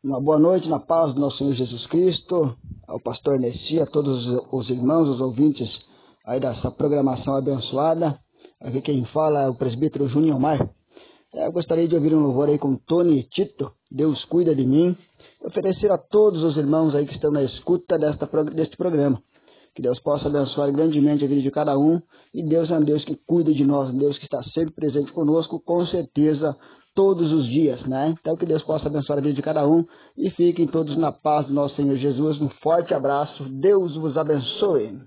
Uma boa noite na paz do nosso Senhor Jesus Cristo, ao pastor Nessi, a todos os irmãos, os ouvintes aí dessa programação abençoada. Aqui quem fala é o presbítero Júnior Mar. Eu gostaria de ouvir um louvor aí com Tony e Tito, Deus cuida de mim, e oferecer a todos os irmãos aí que estão na escuta deste programa. Que Deus possa abençoar grandemente a vida de cada um, e Deus é um Deus que cuida de nós, um Deus que está sempre presente conosco, com certeza, todos os dias, né? Então que Deus possa abençoar a vida de cada um, e fiquem todos na paz do nosso Senhor Jesus. Um forte abraço, Deus vos abençoe.